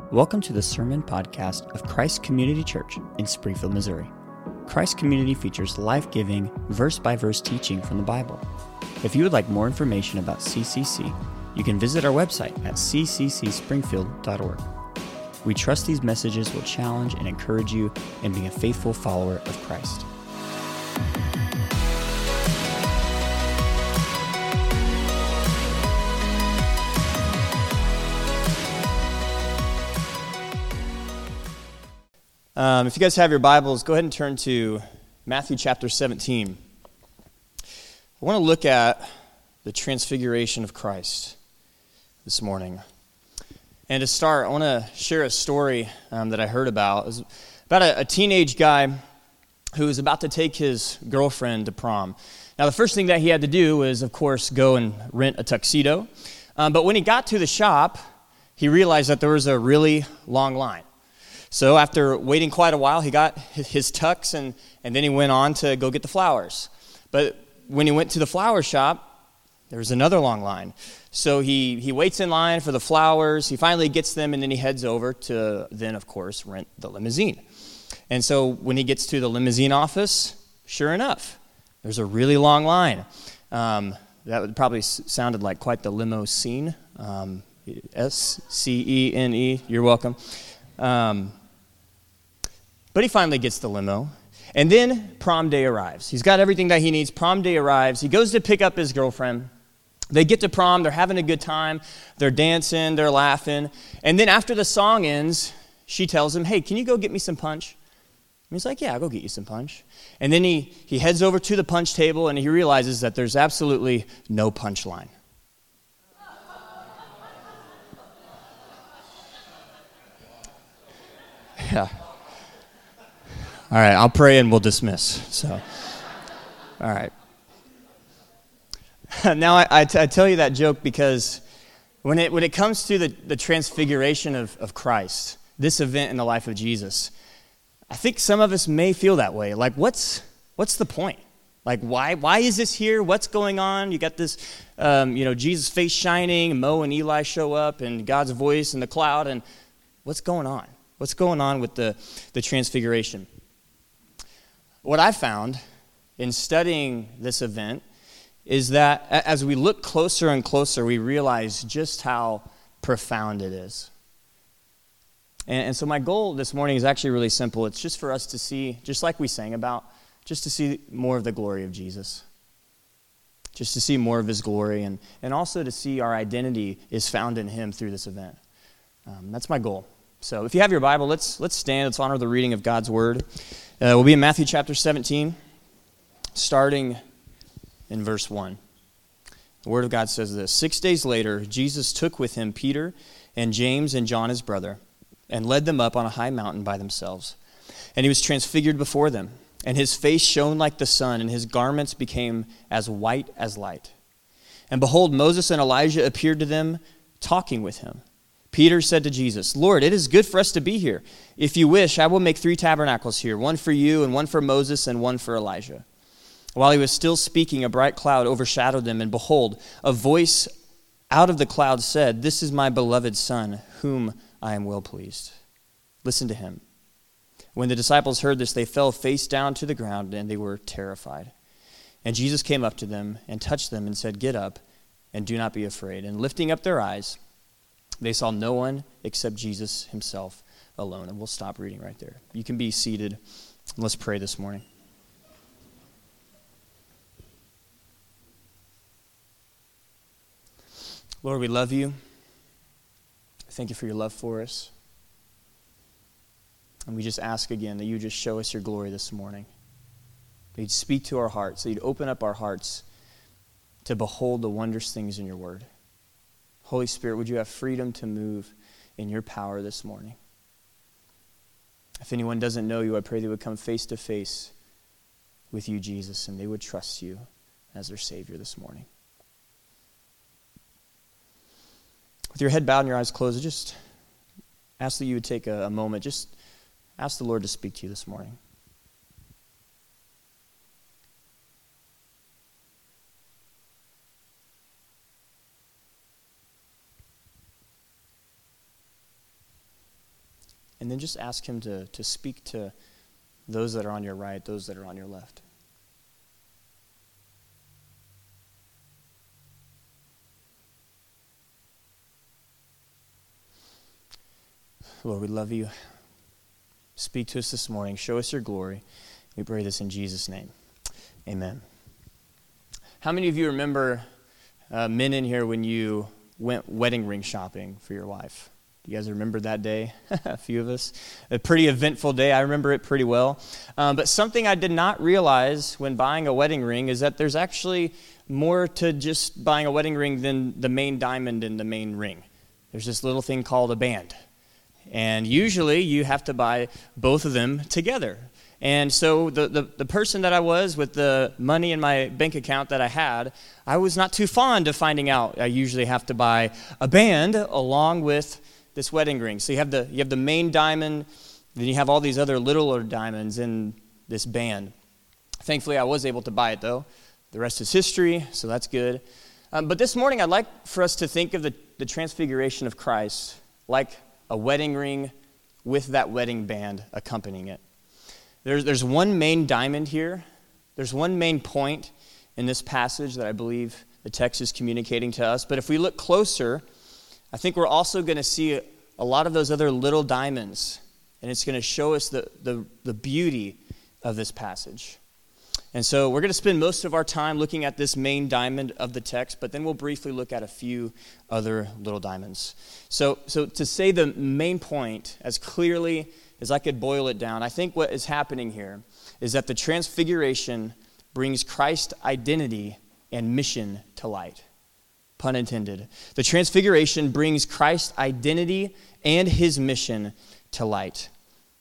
Welcome to the Sermon Podcast of Christ Community Church in Springfield, Missouri. Christ Community features life-giving, verse-by-verse teaching from the Bible. If you would like more information about CCC, you can visit our website at cccspringfield.org. We trust these messages will challenge and encourage you in being a faithful follower of Christ. If you guys have your Bibles, go ahead and turn to Matthew chapter 17. I want to look at the transfiguration of Christ this morning. And to start, I want to share a story that I heard about. It was about a teenage guy who was about to take his girlfriend to prom. Now, the first thing that he had to do was, of course, go and rent a tuxedo. But when he got to the shop, he realized that there was a really long line. So after waiting quite a while, he got his tux, and then he went on to go get the flowers. But when he went to the flower shop, there was another long line. So he waits in line for the flowers, he finally gets them, and then he heads over to then, of course, rent the limousine. And so when he gets to the limousine office, sure enough, there's a really long line. That would probably sounded like quite the limo scene. S-C-E-N-E, you're welcome. But he finally gets the limo, and then prom day arrives. He's got everything that he needs. Prom day arrives. He goes to pick up his girlfriend. They get to prom. They're having a good time. They're dancing. They're laughing. And then after the song ends, she tells him, "Hey, can you go get me some punch?" And he's like, "Yeah, I'll go get you some punch." And then he heads over to the punch table, and he realizes that there's absolutely no punch line. Yeah. All right, I'll pray and we'll dismiss. So, all right. Now, I tell you that joke because when it comes to the transfiguration of Christ, this event in the life of Jesus, I think some of us may feel that way. Like, what's the point? Like, why is this here? What's going on? You got this, Jesus' face shining, Mo and Eli show up, and God's voice in the cloud, and what's going on? What's going on with the transfiguration? What I found in studying this event is that as we look closer and closer, we realize just how profound it is. And so my goal this morning is actually really simple. It's just for us to see, just like we sang about, just to see more of the glory of Jesus. Just to see more of his glory, and also to see our identity is found in him through this event. That's my goal. So if you have your Bible, let's stand. Let's honor the reading of God's word. We'll be in Matthew chapter 17, starting in verse 1. The word of God says this: 6 days later, Jesus took with him Peter and James and John his brother, and led them up on a high mountain by themselves. And he was transfigured before them, and his face shone like the sun, and his garments became as white as light. And behold, Moses and Elijah appeared to them, talking with him. Peter said to Jesus, "Lord, it is good for us to be here. If you wish, I will make 3 tabernacles here, one for you, and one for Moses, and one for Elijah." While he was still speaking, a bright cloud overshadowed them, and behold, a voice out of the cloud said, "This is my beloved Son, whom I am well pleased. Listen to him." When the disciples heard this, they fell face down to the ground, and they were terrified. And Jesus came up to them and touched them and said, "Get up, and do not be afraid." And lifting up their eyes, they saw no one except Jesus himself alone. And we'll stop reading right there. You can be seated. Let's pray this morning. Lord, we love you. Thank you for your love for us. And we just ask again that you just show us your glory this morning. That you'd speak to our hearts. That you'd open up our hearts to behold the wondrous things in your word. Holy Spirit, would you have freedom to move in your power this morning? If anyone doesn't know you, I pray they would come face to face with you, Jesus, and they would trust you as their Savior this morning. With your head bowed and your eyes closed, I just ask that you would take a moment. Just ask the Lord to speak to you this morning. and then just ask him to speak to those that are on your right, those that are on your left. Lord, we love you. Speak to us this morning. Show us your glory. We pray this in Jesus' name. Amen. How many of you remember men in here when you went wedding ring shopping for your wife? Do you guys remember that day? A few of us. A pretty eventful day. I remember it pretty well. But something I did not realize when buying a wedding ring is that there's actually more to just buying a wedding ring than the main diamond in the main ring. There's this little thing called a band. And usually you have to buy both of them together. And so the person that I was with the money in my bank account that I had, I was not too fond of finding out I usually have to buy a band along with this wedding ring. So you have the main diamond, then you have all these other littler diamonds in this band. Thankfully, I was able to buy it though. The rest is history, so that's good. But this morning, I'd like for us to think of the transfiguration of Christ like a wedding ring with that wedding band accompanying it. There's one main diamond here. There's one main point in this passage that I believe the text is communicating to us. But if we look closer, I think we're also going to see a lot of those other little diamonds. And it's going to show us the beauty of this passage. And so we're going to spend most of our time looking at this main diamond of the text, but then we'll briefly look at a few other little diamonds. So to say the main point as clearly as I could boil it down, I think what is happening here is that the transfiguration brings Christ's identity and mission to light. Pun intended. The transfiguration brings Christ's identity and his mission to light.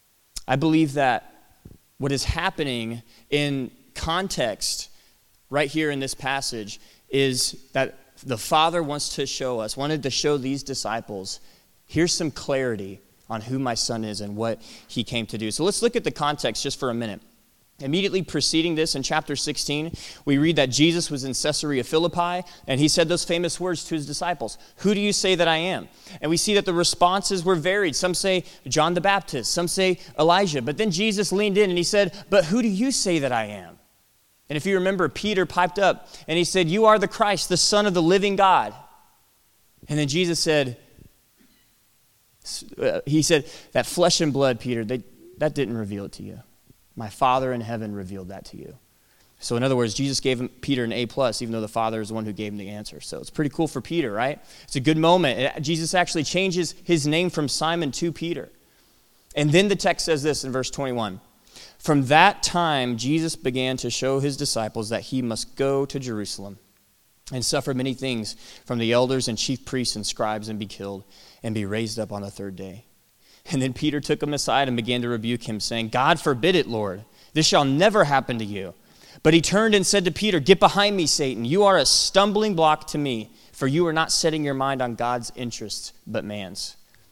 I believe that what is happening in context right here in this passage is that the Father wanted to show these disciples, here's some clarity on who my son is and what he came to do. So let's look at the context just for a minute. Immediately preceding this, in chapter 16, we read that Jesus was in Caesarea Philippi, and he said those famous words to his disciples, "Who do you say that I am?" And we see that the responses were varied. Some say John the Baptist, some say Elijah. But then Jesus leaned in and he said, "But who do you say that I am?" And if you remember, Peter piped up and he said, "You are the Christ, the Son of the living God." And then Jesus said, that flesh and blood, Peter, that didn't reveal it to you. My Father in heaven revealed that to you. So in other words, Jesus gave Peter an A+, even though the Father is the one who gave him the answer. So it's pretty cool for Peter, right? It's a good moment. Jesus actually changes his name from Simon to Peter. And then the text says this in verse 21. From that time, Jesus began to show his disciples that he must go to Jerusalem and suffer many things from the elders and chief priests and scribes and be killed and be raised up on the third day. And then Peter took him aside and began to rebuke him, saying, "God forbid it, Lord. This shall never happen to you." But he turned and said to Peter, "Get behind me, Satan. You are a stumbling block to me, for you are not setting your mind on God's interests, but man's."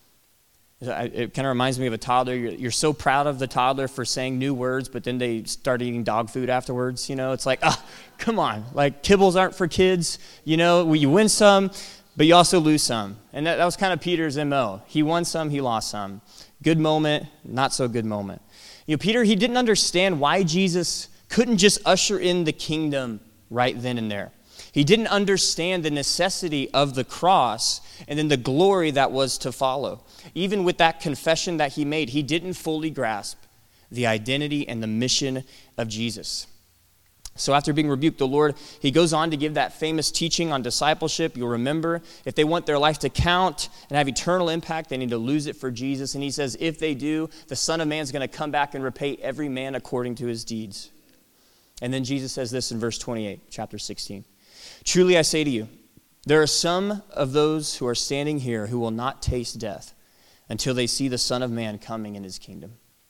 It kind of reminds me of a toddler. You're so proud of the toddler for saying new words, but then they start eating dog food afterwards. It's like, come on. Like, kibbles aren't for kids. You win some, but you also lose some. And that was kind of Peter's MO. He won some, he lost some. Good moment, not so good moment. Peter, he didn't understand why Jesus couldn't just usher in the kingdom right then and there. He didn't understand the necessity of the cross and then the glory that was to follow. Even with that confession that he made, he didn't fully grasp the identity and the mission of Jesus. So after being rebuked, the Lord, he goes on to give that famous teaching on discipleship. You'll remember, if they want their life to count and have eternal impact, they need to lose it for Jesus. And he says, if they do, the Son of Man is going to come back and repay every man according to his deeds. And then Jesus says this in verse 28, chapter 16. Truly I say to you, there are some of those who are standing here who will not taste death until they see the Son of Man coming in his kingdom.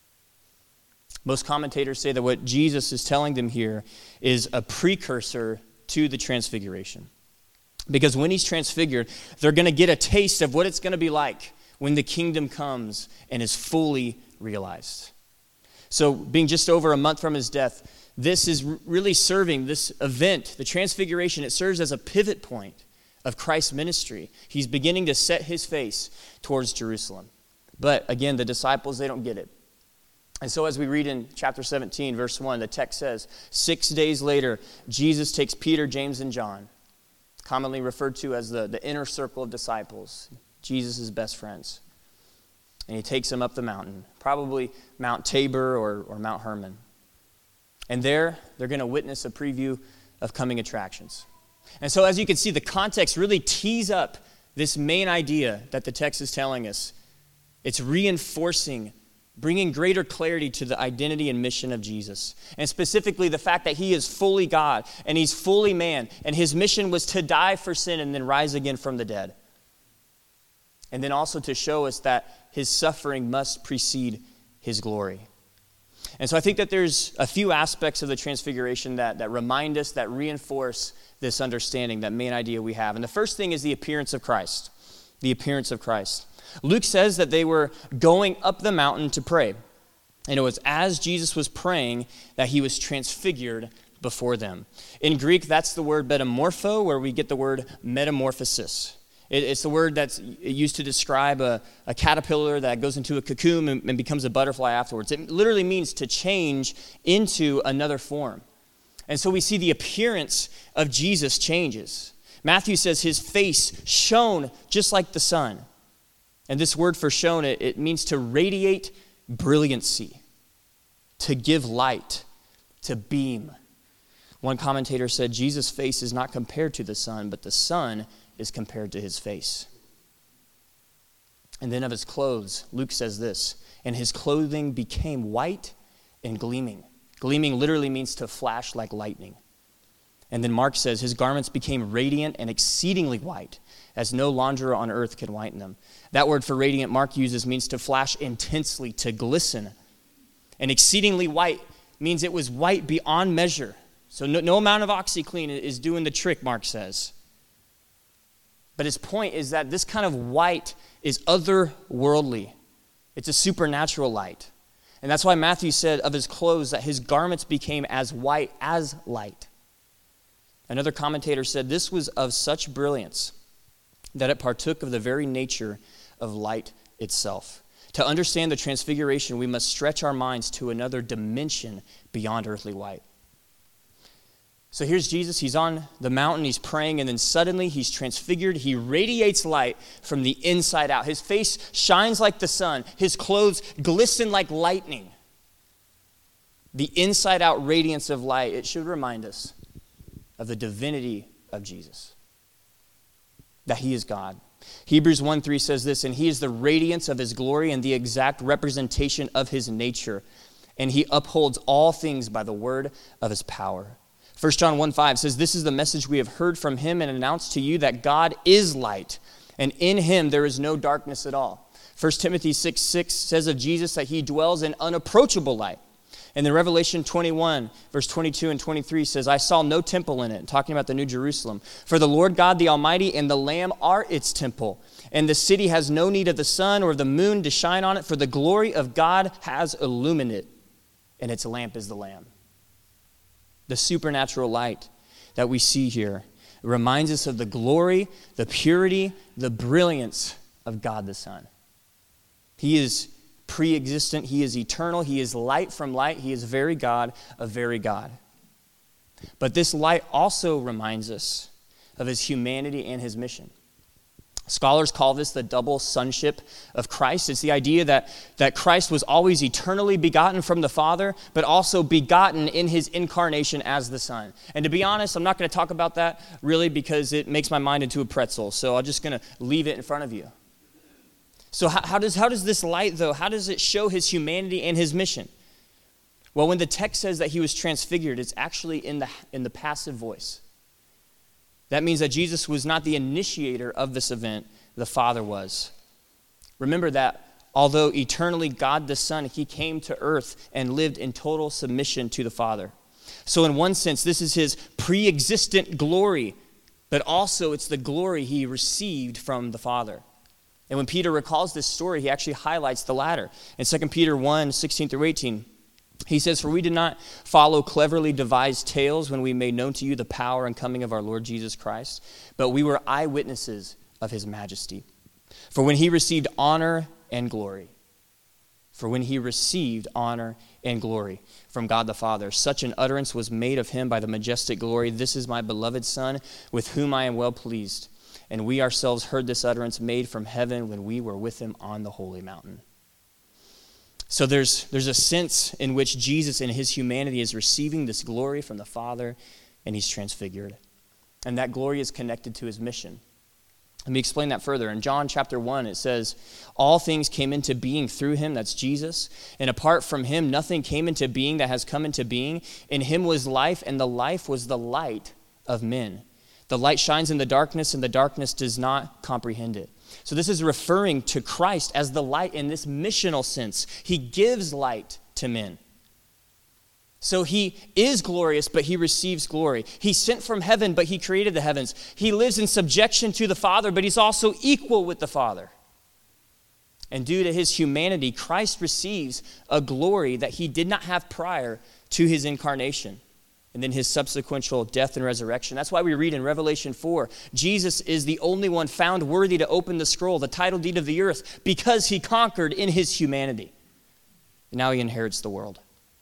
Most commentators say that what Jesus is telling them here is a precursor to the transfiguration. Because when he's transfigured, they're going to get a taste of what it's going to be like when the kingdom comes and is fully realized. So being just over a month from his death, this is really serving this event, the transfiguration. It serves as a pivot point of Christ's ministry. He's beginning to set his face towards Jerusalem. But again, the disciples, they don't get it. And so as we read in chapter 17, verse 1, the text says, 6 days later, Jesus takes Peter, James, and John, commonly referred to as the inner circle of disciples, Jesus' best friends. And he takes them up the mountain, probably Mount Tabor or Mount Hermon. And there, they're going to witness a preview of coming attractions. And so as you can see, the context really tees up this main idea that the text is telling us. It's reinforcing, bringing greater clarity to the identity and mission of Jesus. And specifically the fact that he is fully God and he's fully man. And his mission was to die for sin and then rise again from the dead. And then also to show us that his suffering must precede his glory. And so I think that there's a few aspects of the transfiguration that remind us, that reinforce this understanding, that main idea we have. And the first thing is the appearance of Christ. The appearance of Christ. Luke says that they were going up the mountain to pray. And it was as Jesus was praying that he was transfigured before them. In Greek, that's the word metamorpho, where we get the word metamorphosis. It's the word that's used to describe a caterpillar that goes into a cocoon and becomes a butterfly afterwards. It literally means to change into another form. And so we see the appearance of Jesus changes. Matthew says his face shone just like the sun. And this word for shone, it means to radiate brilliancy, to give light, to beam. One commentator said Jesus' face is not compared to the sun, but the sun is compared to his face. And then of his clothes, Luke says this, and his clothing became white and gleaming. Gleaming literally means to flash like lightning. And then Mark says his garments became radiant and exceedingly white, as no launderer on earth can whiten them. That word for radiant Mark uses means to flash intensely, to glisten. And exceedingly white means it was white beyond measure. So no amount of OxyClean is doing the trick, Mark says. But his point is that this kind of white is otherworldly. It's a supernatural light. And that's why Matthew said of his clothes that his garments became as white as light. Another commentator said this was of such brilliance that it partook of the very nature of light itself. To understand the transfiguration, we must stretch our minds to another dimension beyond earthly white. So here's Jesus, he's on the mountain, he's praying, and then suddenly he's transfigured. He radiates light from the inside out. His face shines like the sun. His clothes glisten like lightning. The inside out radiance of light, it should remind us of the divinity of Jesus, that he is God. Hebrews 1:3 says this, and he is the radiance of his glory and the exact representation of his nature, and he upholds all things by the word of his power. 1 John 1:5 says, this is the message we have heard from him and announced to you, that God is light, and in him there is no darkness at all. 1 Timothy 6:6 says of Jesus that he dwells in unapproachable light. And then Revelation 21, verse 22 and 23 says, I saw no temple in it, talking about the New Jerusalem. For the Lord God, the Almighty, and the Lamb are its temple. And the city has no need of the sun or the moon to shine on it, for the glory of God has illumined it, and its lamp is the Lamb. The supernatural light that we see here reminds us of the glory, the purity, the brilliance of God the Son. He is pre-existent, he is eternal, he is light from light, he is very God of very God. But this light also reminds us of his humanity and his mission. Scholars call this the double sonship of Christ. It's the idea that Christ was always eternally begotten from the Father, but also begotten in his incarnation as the Son. And to be honest, I'm not going to talk about that really because it makes my mind into a pretzel. So I'm just going to leave it in front of you. So how does this light, though, how does it show his humanity and his mission? Well, when the text says that he was transfigured, it's actually in the passive voice. That means that Jesus was not the initiator of this event, the Father was. Remember that although eternally God the Son, he came to earth and lived in total submission to the Father. So in one sense, this is his pre-existent glory, but also it's the glory he received from the Father. And when Peter recalls this story, he actually highlights the latter. In 2 Peter 1:16-18, he says, for we did not follow cleverly devised tales when we made known to you the power and coming of our Lord Jesus Christ, but we were eyewitnesses of his majesty. For when he received honor and glory. For when he received honor and glory from God the Father, such an utterance was made of him by the majestic glory, "This is my beloved Son, with whom I am well pleased." And we ourselves heard this utterance made from heaven when we were with him on the holy mountain. So there's a sense in which Jesus in his humanity is receiving this glory from the Father, and he's transfigured. And that glory is connected to his mission. Let me explain that further. In John chapter 1, it says, "All things came into being through him," that's Jesus, "and apart from him, nothing came into being that has come into being. In him was life, and the life was the light of men. The light shines in the darkness, and the darkness does not comprehend it." So this is referring to Christ as the light in this missional sense. He gives light to men. So he is glorious, but he receives glory. He's sent from heaven, but he created the heavens. He lives in subjection to the Father, but he's also equal with the Father. And due to his humanity, Christ receives a glory that he did not have prior to his incarnation and then his subsequent death and resurrection. That's why we read in Revelation 4, Jesus is the only one found worthy to open the scroll, the title deed of the earth, because he conquered in his humanity. And now he inherits the world.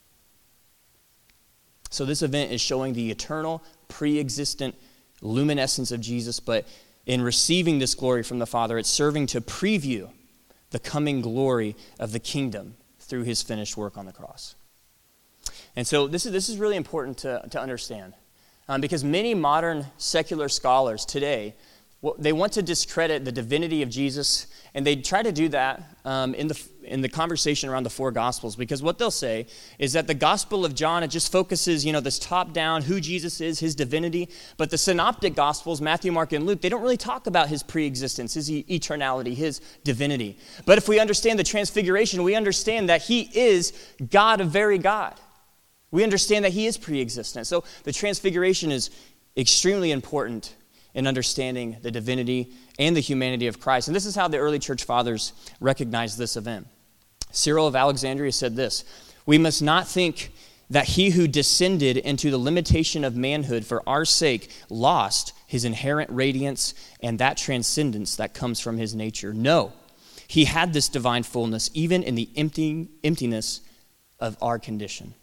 So this event is showing the eternal, pre-existent luminescence of Jesus, but in receiving this glory from the Father, it's serving to preview the coming glory of the kingdom through his finished work on the cross. And so this is really important to understand, because many modern secular scholars today, they want to discredit the divinity of Jesus, and they try to do that in the conversation around the four Gospels, because what they'll say is that the Gospel of John, it just focuses, this top-down, who Jesus is, his divinity, but the synoptic Gospels, Matthew, Mark, and Luke, they don't really talk about his pre-existence, his eternality, his divinity. But if we understand the transfiguration, we understand that he is God of very God. We understand that he is pre-existent. So the transfiguration is extremely important in understanding the divinity and the humanity of Christ. And this is how the early church fathers recognized this event. Cyril of Alexandria said this: "We must not think that he who descended into the limitation of manhood for our sake lost his inherent radiance and that transcendence that comes from his nature. No, he had this divine fullness even in the emptiness of our condition."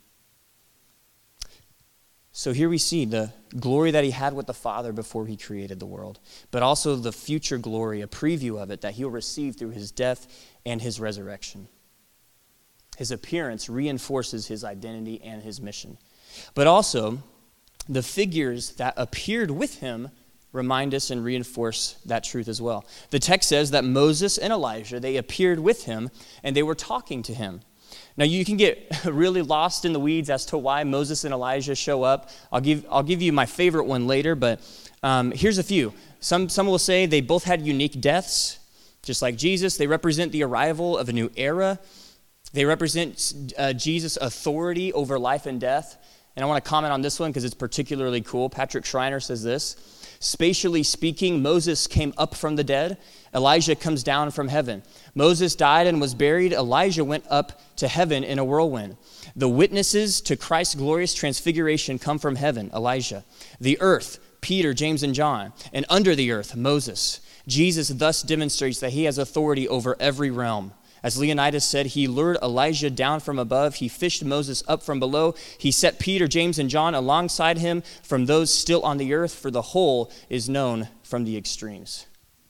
So here we see the glory that he had with the Father before he created the world, but also the future glory, a preview of it that he'll receive through his death and his resurrection. His appearance reinforces his identity and his mission. But also, the figures that appeared with him remind us and reinforce that truth as well. The text says that Moses and Elijah, they appeared with him and they were talking to him. Now, you can get really lost in the weeds as to why Moses and Elijah show up. I'll give you my favorite one later, but here's a few. Some will say they both had unique deaths, just like Jesus. They represent the arrival of a new era. They represent Jesus' authority over life and death. And I want to comment on this one because it's particularly cool. Patrick Schreiner says this: "Spatially speaking, Moses came up from the dead. Elijah comes down from heaven. Moses died and was buried. Elijah went up to heaven in a whirlwind. The witnesses to Christ's glorious transfiguration come from heaven, Elijah. The earth, Peter, James, and John. And under the earth, Moses. Jesus thus demonstrates that he has authority over every realm. As Leonidas said, he lured Elijah down from above. He fished Moses up from below. He set Peter, James, and John alongside him from those still on the earth, for the whole is known from the extremes."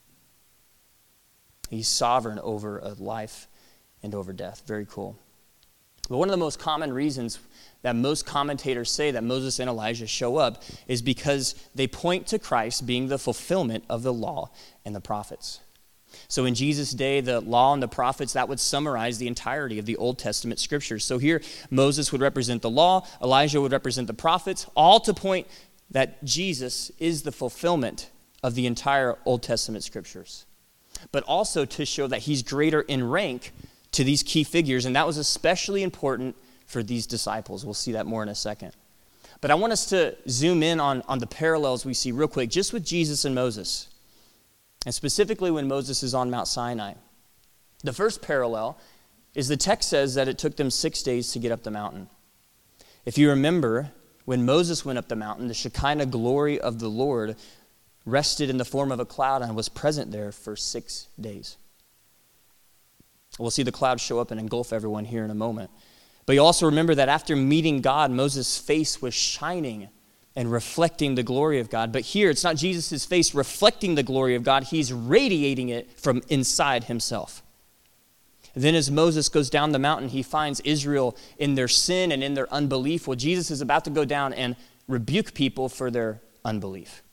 He's sovereign over life and over death. Very cool. But one of the most common reasons that most commentators say that Moses and Elijah show up is because they point to Christ being the fulfillment of the law and the prophets. So in Jesus' day, the law and the prophets, that would summarize the entirety of the Old Testament scriptures. So here, Moses would represent the law, Elijah would represent the prophets, all to point that Jesus is the fulfillment of the entire Old Testament scriptures, but also to show that he's greater in rank to these key figures, and that was especially important for these disciples. We'll see that more in a second. But I want us to zoom in on the parallels we see real quick, just with Jesus and Moses, and specifically when Moses is on Mount Sinai. The first parallel is the text says that it took them 6 days to get up the mountain. If you remember, when Moses went up the mountain, the Shekinah glory of the Lord rested in the form of a cloud and was present there for 6 days. We'll see the cloud show up and engulf everyone here in a moment. But you also remember that after meeting God, Moses' face was shining and reflecting the glory of God. But here, it's not Jesus' face reflecting the glory of God. He's radiating it from inside himself. Then as Moses goes down the mountain, he finds Israel in their sin and in their unbelief. Well, Jesus is about to go down and rebuke people for their unbelief.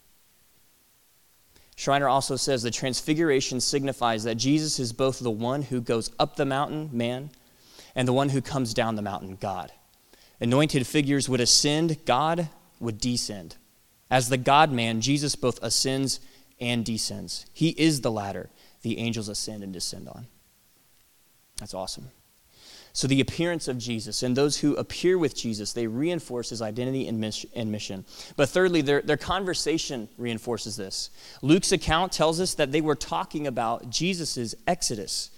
Schreiner also says the transfiguration signifies that Jesus is both the one who goes up the mountain, man, and the one who comes down the mountain, God. Anointed figures would ascend, God would descend. As the God-man, Jesus both ascends and descends. He is the ladder the angels ascend and descend on. That's awesome. So the appearance of Jesus and those who appear with Jesus, they reinforce his identity and mission. But thirdly, their conversation reinforces this. Luke's account tells us that they were talking about Jesus' exodus,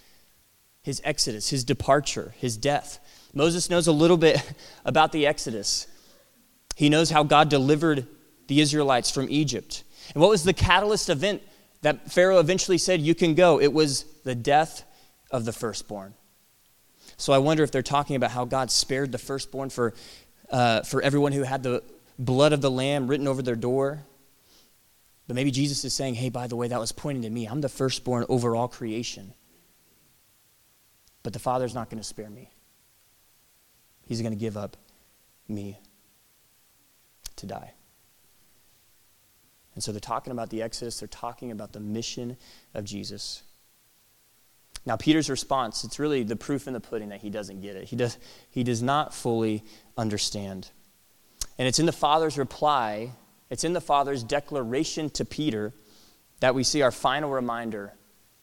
his departure, his death. Moses knows a little bit about the Exodus. He knows how God delivered the Israelites from Egypt. And what was the catalyst event that Pharaoh eventually said, you can go? It was the death of the firstborn. So I wonder if they're talking about how God spared the firstborn for everyone who had the blood of the lamb written over their door. But maybe Jesus is saying, hey, by the way, that was pointing to me. I'm the firstborn over all creation. But the Father's not going to spare me. He's going to give up me to die. And so they're talking about the Exodus. They're talking about the mission of Jesus. Now, Peter's response, it's really the proof in the pudding that he doesn't get it. He does not fully understand. And it's in the Father's reply, it's in the Father's declaration to Peter that we see our final reminder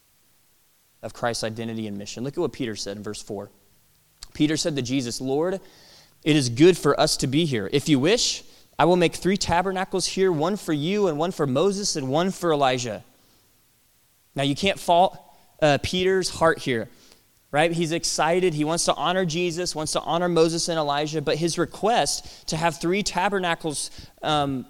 of Christ's identity and mission. Look at what Peter said in verse 4. Peter said to Jesus, Lord, it is good for us to be here. If you wish, I will make 3 tabernacles here, one for you and one for Moses and one for Elijah. Now, you can't fault Peter's heart here, right? He's excited. He wants to honor Jesus, wants to honor Moses and Elijah, but his request to have 3 tabernacles, to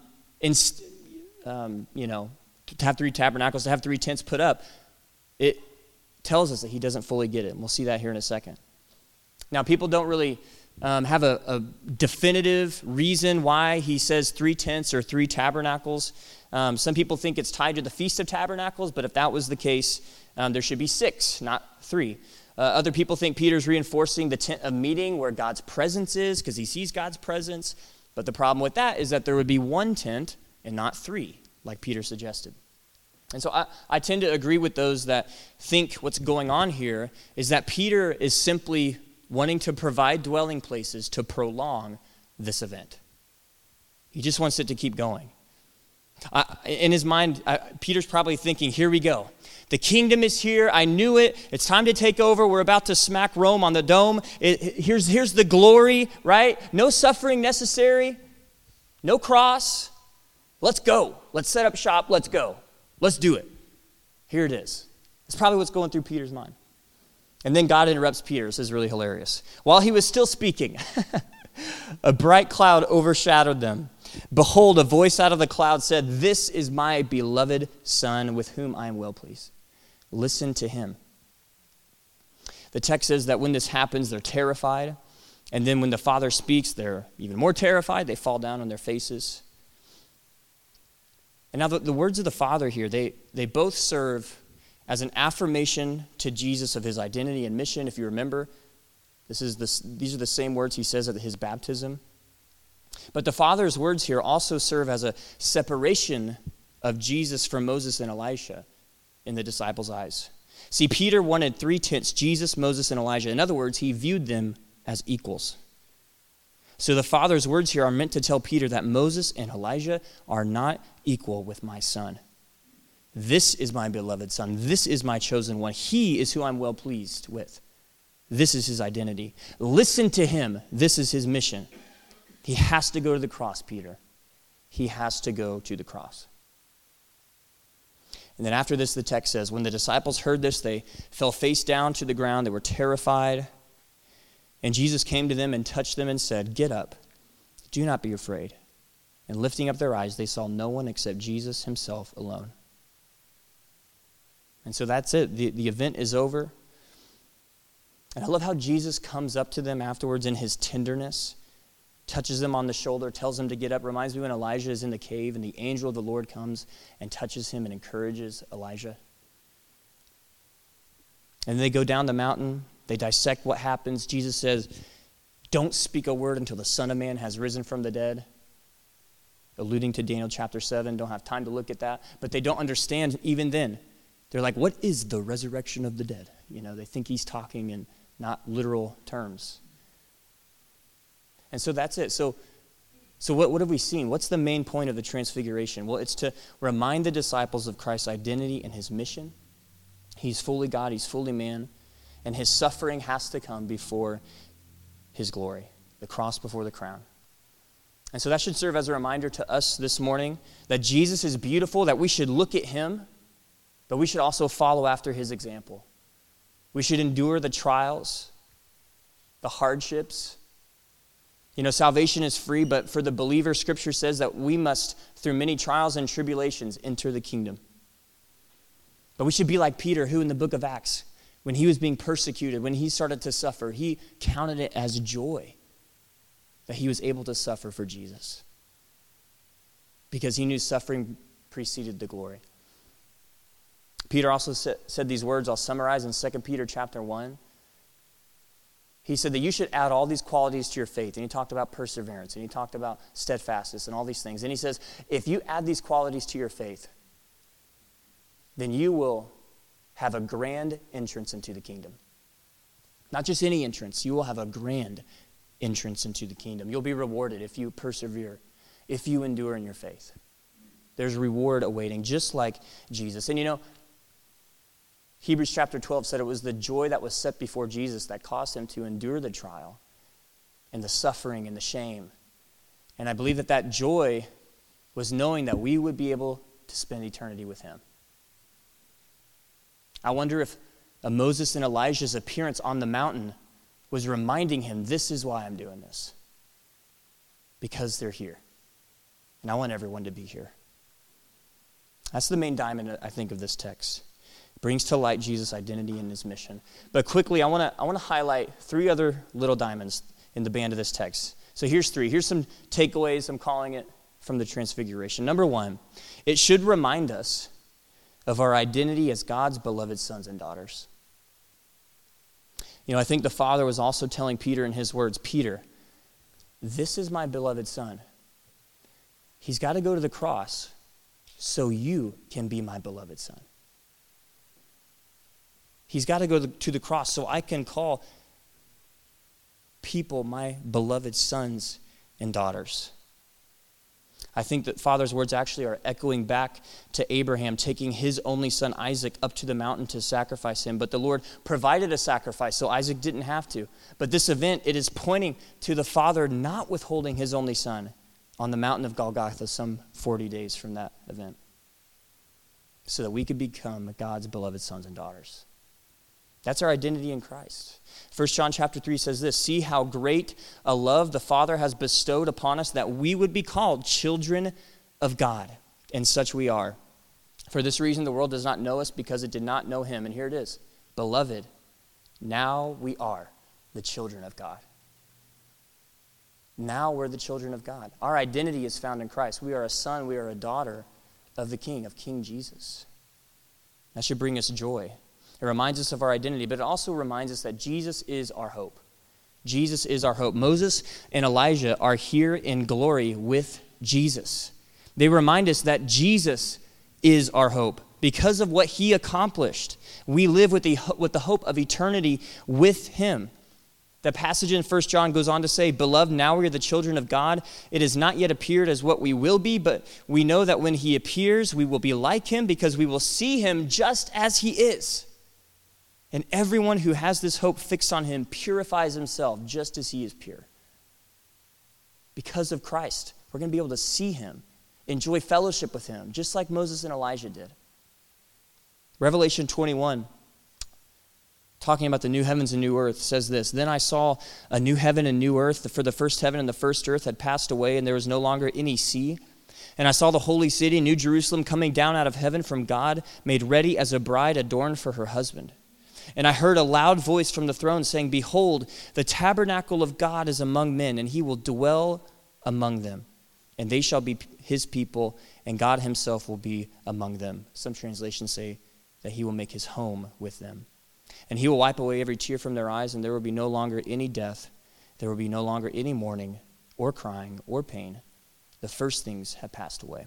have 3 tabernacles, to have 3 tents put up, it tells us that he doesn't fully get it. And we'll see that here in a second. Now, people don't really have a definitive reason why he says 3 tents or 3 tabernacles. Some people think it's tied to the Feast of Tabernacles, but if that was the case, there should be 6, not 3. Other people think Peter's reinforcing the tent of meeting where God's presence is because he sees God's presence. But the problem with that is that there would be 1 tent and not 3, like Peter suggested. And so I tend to agree with those that think what's going on here is that Peter is simply wanting to provide dwelling places to prolong this event. He just wants it to keep going. In his mind, Peter's probably thinking, here we go. The kingdom is here. I knew it. It's time to take over. We're about to smack Rome on the dome. Here's the glory, right? No suffering necessary. No cross. Let's go. Let's set up shop. Let's go. Let's do it. Here it is. That's probably what's going through Peter's mind. And then God interrupts Peter. This is really hilarious. While he was still speaking, a bright cloud overshadowed them. Behold, a voice out of the cloud said, "This is my beloved Son, with whom I am well pleased. Listen to him." The text says that when this happens, they're terrified. And then when the Father speaks, they're even more terrified. They fall down on their faces. And now the words of the Father here, they both serve as an affirmation to Jesus of his identity and mission. If you remember, these are the same words he says at his baptism. But the Father's words here also serve as a separation of Jesus from Moses and Elisha in the disciples' eyes. See, Peter wanted 3 tents, Jesus, Moses, and Elijah. In other words, he viewed them as equals. So the Father's words here are meant to tell Peter that Moses and Elijah are not equal with my Son. This is my beloved Son. This is my chosen one. He is who I'm well pleased with. This is his identity. Listen to him. This is his mission. He has to go to the cross, Peter. He has to go to the cross. And then after this, the text says, when the disciples heard this, they fell face down to the ground. They were terrified. And Jesus came to them and touched them and said, "Get up. Do not be afraid." And lifting up their eyes, they saw no one except Jesus himself alone. And so that's it. The event is over. And I love how Jesus comes up to them afterwards in his tenderness, touches them on the shoulder, tells them to get up. Reminds me when Elijah is in the cave and the angel of the Lord comes and touches him and encourages Elijah. And they go down the mountain. They dissect what happens. Jesus says, don't speak a word until the Son of Man has risen from the dead. Alluding to Daniel chapter 7. Don't have time to look at that. But they don't understand even then. They're like, what is the resurrection of the dead? They think he's talking in not literal terms. And so that's it. So what have we seen? What's the main point of the transfiguration? Well, it's to remind the disciples of Christ's identity and his mission. He's fully God, he's fully man, and his suffering has to come before his glory, the cross before the crown. And so that should serve as a reminder to us this morning that Jesus is beautiful, that we should look at him, but we should also follow after his example. We should endure the trials, the hardships. Salvation is free, but for the believer, Scripture says that we must, through many trials and tribulations, enter the kingdom. But we should be like Peter, who in the book of Acts, when he was being persecuted, when he started to suffer, he counted it as joy that he was able to suffer for Jesus, because he knew suffering preceded the glory. Peter also said these words, I'll summarize in 2 Peter chapter 1. He said that you should add all these qualities to your faith. And he talked about perseverance, and he talked about steadfastness and all these things. And he says, if you add these qualities to your faith, then you will have a grand entrance into the kingdom. Not just any entrance, you will have a grand entrance into the kingdom. You'll be rewarded if you persevere, if you endure in your faith. There's reward awaiting, just like Jesus. And Hebrews chapter 12 said it was the joy that was set before Jesus that caused him to endure the trial and the suffering and the shame. And I believe that joy was knowing that we would be able to spend eternity with him. I wonder if Moses and Elijah's appearance on the mountain was reminding him, this is why I'm doing this. Because they're here. And I want everyone to be here. That's the main diamond, I think, of this text. It brings to light Jesus' identity and his mission. But quickly, I want to highlight 3 other little diamonds in the band of this text. So here's 3. Here's some takeaways, I'm calling it, from the Transfiguration. Number 1, it should remind us of our identity as God's beloved sons and daughters. I think the Father was also telling Peter in his words, Peter, this is my beloved son. He's got to go to the cross so you can be my beloved son. He's got to go to the cross so I can call people my beloved sons and daughters. I think that Father's words actually are echoing back to Abraham taking his only son Isaac up to the mountain to sacrifice him. But the Lord provided a sacrifice, so Isaac didn't have to. But this event, it is pointing to the Father not withholding his only son on the mountain of Golgotha some 40 days from that event, so that we could become God's beloved sons and daughters. That's our identity in Christ. 1 John chapter 3 says this, see how great a love the Father has bestowed upon us that we would be called children of God. And such we are. For this reason, the world does not know us because it did not know him. And here it is, beloved, now we are the children of God. Now we're the children of God. Our identity is found in Christ. We are a son, we are a daughter of the King, of King Jesus. That should bring us joy. It reminds us of our identity, but it also reminds us that Jesus is our hope. Jesus is our hope. Moses and Elijah are here in glory with Jesus. They remind us that Jesus is our hope. Because of what he accomplished, we live with the hope of eternity with him. The passage in 1 John goes on to say, beloved, now we are the children of God. It has not yet appeared as what we will be, but we know that when he appears, we will be like him because we will see him just as he is. And everyone who has this hope fixed on him purifies himself just as he is pure. Because of Christ, we're going to be able to see him, enjoy fellowship with him, just like Moses and Elijah did. Revelation 21, talking about the new heavens and new earth, says this, then I saw a new heaven and new earth, for the first heaven and the first earth had passed away, and there was no longer any sea. And I saw the holy city, New Jerusalem, coming down out of heaven from God, made ready as a bride adorned for her husband. And I heard a loud voice from the throne saying, "Behold, the tabernacle of God is among men, and he will dwell among them. And they shall be his people, and God himself will be among them." Some translations say that he will make his home with them. "And he will wipe away every tear from their eyes, and there will be no longer any death. There will be no longer any mourning or crying or pain. The first things have passed away."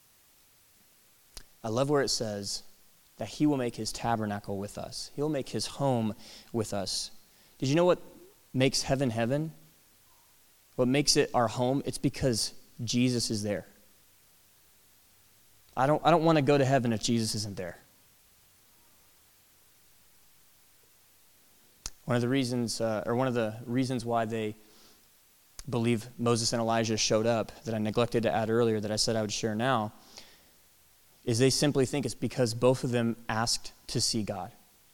I love where it says that he will make his tabernacle with us. He'll make his home with us. Did you know what makes heaven heaven? What makes it our home? It's because Jesus is there. I don't want to go to heaven if Jesus isn't there. One of the reasons why they believe Moses and Elijah showed up, that I neglected to add earlier, that I said I would share now, is they simply think it's because both of them asked to see God.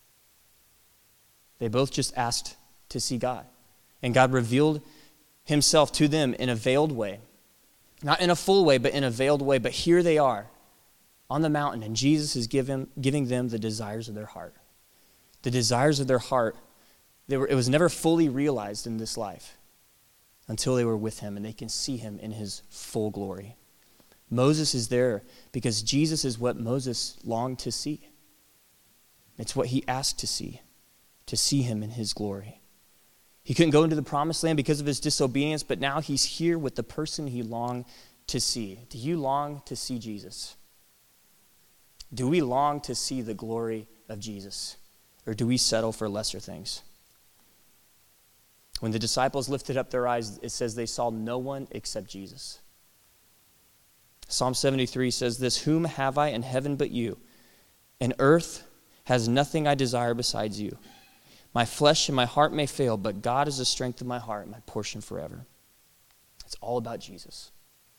They both just asked to see God. And God revealed himself to them in a veiled way. Not in a full way, but in a veiled way. But here they are on the mountain, and Jesus is giving them the desires of their heart. The desires of their heart, it was never fully realized in this life until they were with him and they can see him in his full glory. Moses is there because Jesus is what Moses longed to see. It's what he asked to see him in his glory. He couldn't go into the promised land because of his disobedience, but now he's here with the person he longed to see. Do you long to see Jesus? Do we long to see the glory of Jesus? Or do we settle for lesser things? When the disciples lifted up their eyes, it says they saw no one except Jesus. Psalm 73 says this, "Whom have I in heaven but you? And earth has nothing I desire besides you. My flesh and my heart may fail, but God is the strength of my heart, my portion forever." It's all about Jesus.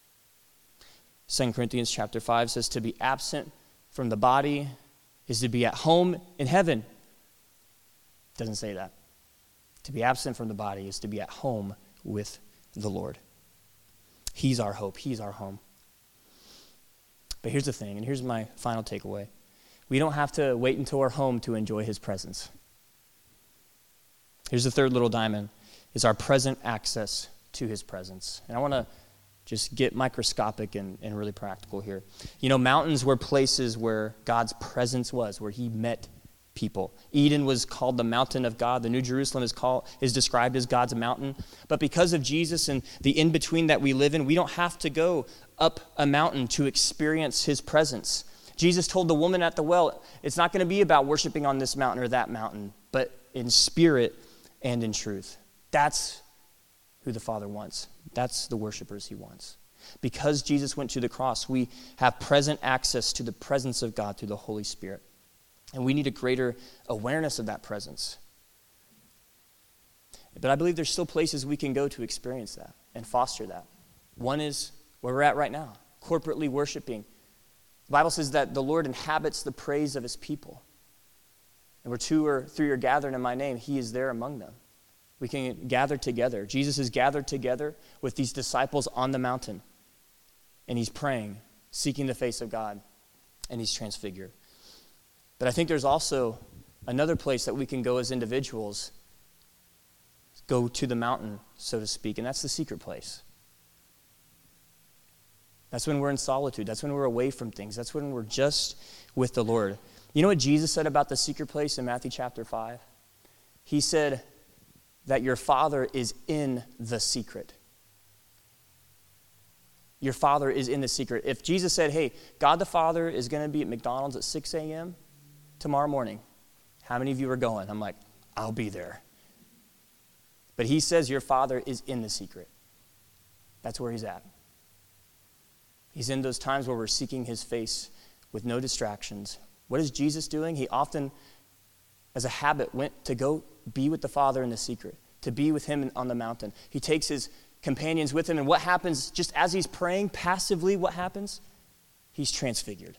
2 Corinthians chapter 5 says to be absent from the body is to be at home in heaven. It doesn't say that. To be absent from the body is to be at home with the Lord. He's our hope. He's our home. But here's the thing, and here's my final takeaway. We don't have to wait until we're home to enjoy his presence. Here's the third little diamond, is our present access to his presence. And I want to just get microscopic and really practical here. You know, mountains were places where God's presence was, where he met people. Eden was called the mountain of God. The New Jerusalem is described as God's mountain. But because of Jesus and the in-between that we live in, we don't have to go up a mountain to experience his presence. Jesus told the woman at the well, it's not going to be about worshiping on this mountain or that mountain, but in spirit and in truth. That's who the Father wants. That's the worshipers he wants. Because Jesus went to the cross, we have present access to the presence of God through the Holy Spirit. And we need a greater awareness of that presence. But I believe there's still places we can go to experience that and foster that. One is where we're at right now, corporately worshiping. The Bible says that the Lord inhabits the praise of his people. And where 2 or 3 are gathered in my name, he is there among them. We can gather together. Jesus is gathered together with these disciples on the mountain. And he's praying, seeking the face of God. And he's transfigured. But I think there's also another place that we can go as individuals, go to the mountain, so to speak, and that's the secret place. That's when we're in solitude. That's when we're away from things. That's when we're just with the Lord. You know what Jesus said about the secret place in Matthew chapter 5? He said that your Father is in the secret. Your Father is in the secret. If Jesus said, hey, God the Father is going to be at McDonald's at 6 a.m., tomorrow morning, how many of you are going? I'm like, I'll be there. But he says your Father is in the secret. That's where he's at. He's in those times where we're seeking his face with no distractions. What is Jesus doing? He often, as a habit, went to go be with the Father in the secret, to be with him on the mountain. He takes his companions with him, and what happens just as he's praying passively, what happens? He's transfigured.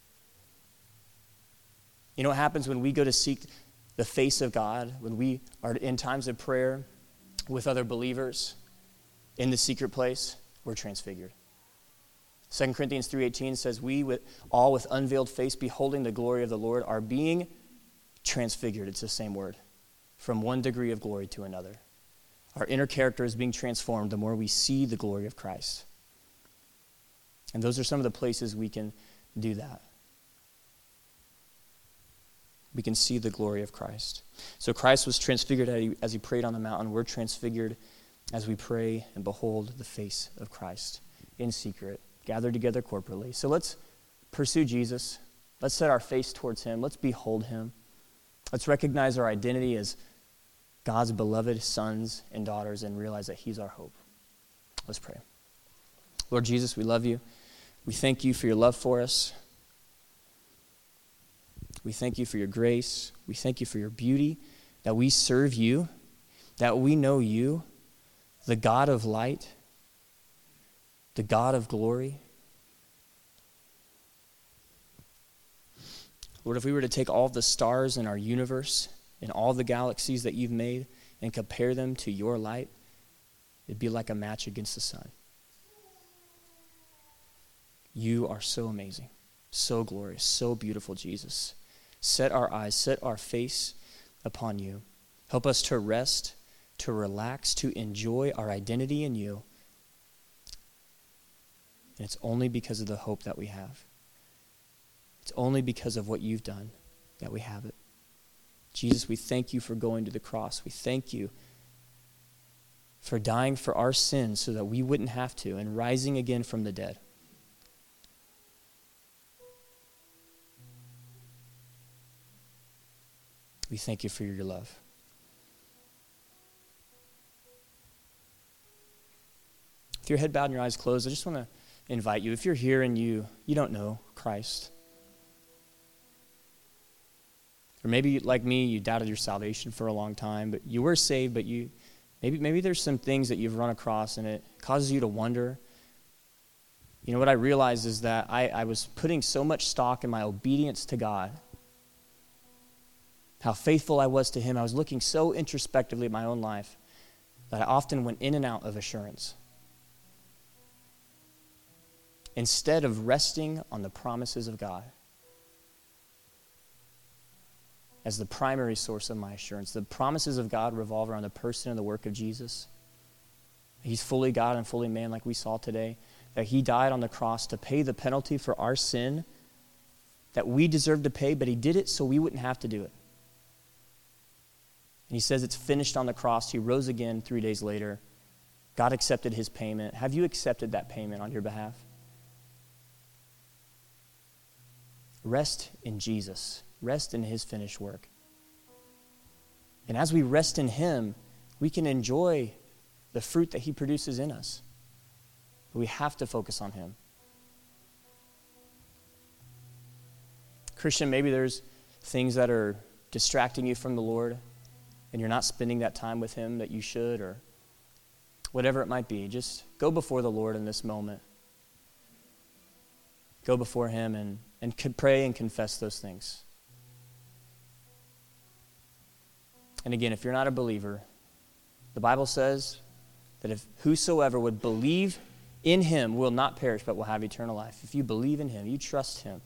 You know what happens when we go to seek the face of God, when we are in times of prayer with other believers in the secret place? We're transfigured. 2 Corinthians 3:18 says, we with unveiled face beholding the glory of the Lord are being transfigured. It's the same word. From one degree of glory to another. Our inner character is being transformed the more we see the glory of Christ. And those are some of the places we can do that. We can see the glory of Christ. So Christ was transfigured as he prayed on the mountain. We're transfigured as we pray and behold the face of Christ in secret, gathered together corporately. So let's pursue Jesus. Let's set our face towards him. Let's behold him. Let's recognize our identity as God's beloved sons and daughters and realize that he's our hope. Let's pray. Lord Jesus, we love you. We thank you for your love for us. We thank you for your grace. We thank you for your beauty, that we serve you, that we know you, the God of light, the God of glory. Lord, if we were to take all of the stars in our universe and all the galaxies that you've made and compare them to your light, it'd be like a match against the sun. You are so amazing, so glorious, so beautiful, Jesus. Set our eyes, set our face upon you. Help us to rest, to relax, to enjoy our identity in you. And it's only because of the hope that we have. It's only because of what you've done that we have it. Jesus, we thank you for going to the cross. We thank you for dying for our sins so that we wouldn't have to, and rising again from the dead. We thank you for your love. With your head bowed and your eyes closed, I just want to invite you, if you're here and you don't know Christ, or maybe like me, you doubted your salvation for a long time, but you were saved, but maybe there's some things that you've run across and it causes you to wonder. You know, what I realized is that I was putting so much stock in my obedience to God, how faithful I was to him. I was looking so introspectively at my own life that I often went in and out of assurance, instead of resting on the promises of God as the primary source of my assurance. The promises of God revolve around the person and the work of Jesus. He's fully God and fully man, like we saw today, that he died on the cross to pay the penalty for our sin that we deserved to pay, but he did it so we wouldn't have to do it. And he says it's finished on the cross. He rose again 3 days later. God accepted his payment. Have you accepted that payment on your behalf? Rest in Jesus. Rest in his finished work. And as we rest in him, we can enjoy the fruit that he produces in us. But we have to focus on him. Christian, maybe there's things that are distracting you from the Lord, and you're not spending that time with him that you should, or whatever it might be. Just go before the Lord in this moment. Go before him and pray and confess those things. And again, if you're not a believer, the Bible says that if whosoever would believe in him will not perish but will have eternal life. If you believe in him, you trust him,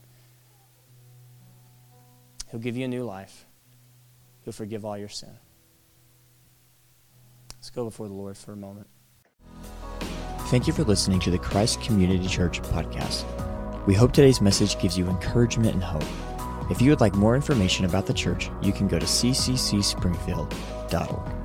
he'll give you a new life. He'll forgive all your sin. Let's go before the Lord for a moment. Thank you for listening to the Christ Community Church podcast. We hope today's message gives you encouragement and hope. If you would like more information about the church, you can go to cccspringfield.org.